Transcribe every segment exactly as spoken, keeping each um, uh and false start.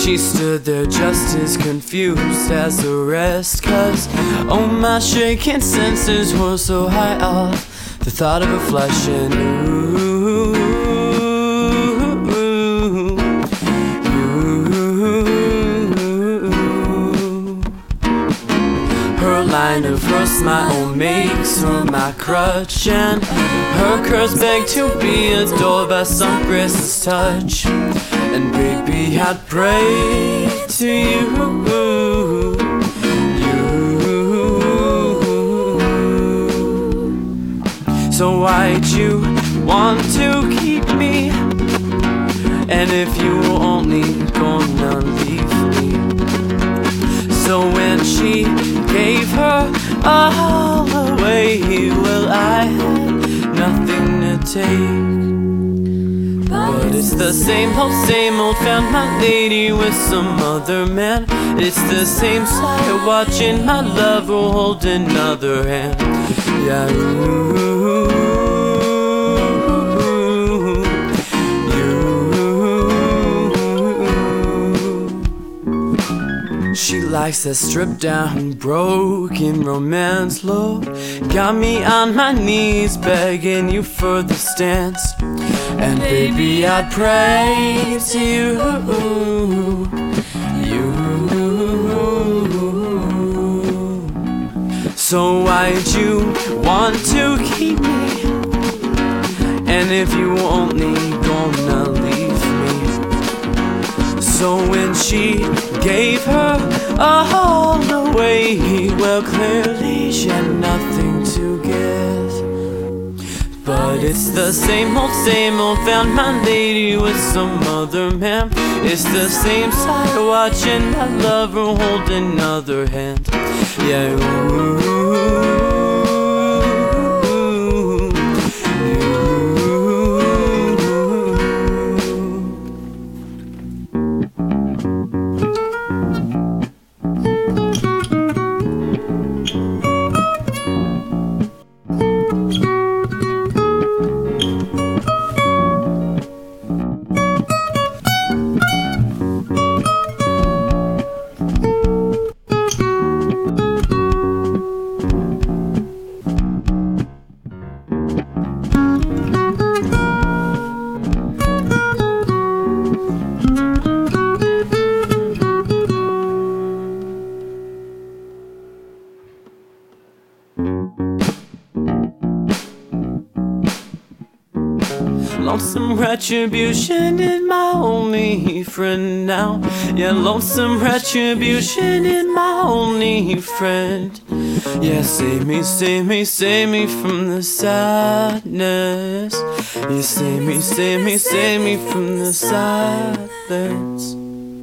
She stood there just as confused as the rest, 'cause oh, my shaking senses were so high off the thought of her flesh and ooh, ooh, ooh. Her line of her smile makes her my crutch, and her curves beg to be adored by some graceless touch. And baby, I'd pray to you, you. So why'd you want to keep me? And if you were only gonna leave me? So when she gave her all away, well, I had nothing to take. But it's the same old, same old, found my lady with some other man. It's the same sight, watching my lover hold another hand. Yeah, ooh, you. She likes that stripped down, broken romance look. Got me on my knees, begging you for the stance. And baby, I'd pray to you, you. So why'd you want to keep me? And if you were only gonna leave me? So when she gave her all away, well, clearly she had nothing to give. But it's the same old, same old, found my lady with some other man. It's the same sight, watching my lover hold another hand. Yeah, ooh, lonesome retribution is my only friend now. Yeah, lonesome retribution is my only friend. Yeah, save me, save me, save me from the sadness. Yeah, save me, save me, save me from the silence.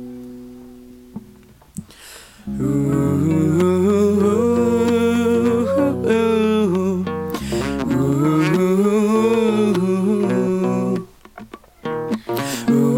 Ooh. Ooh.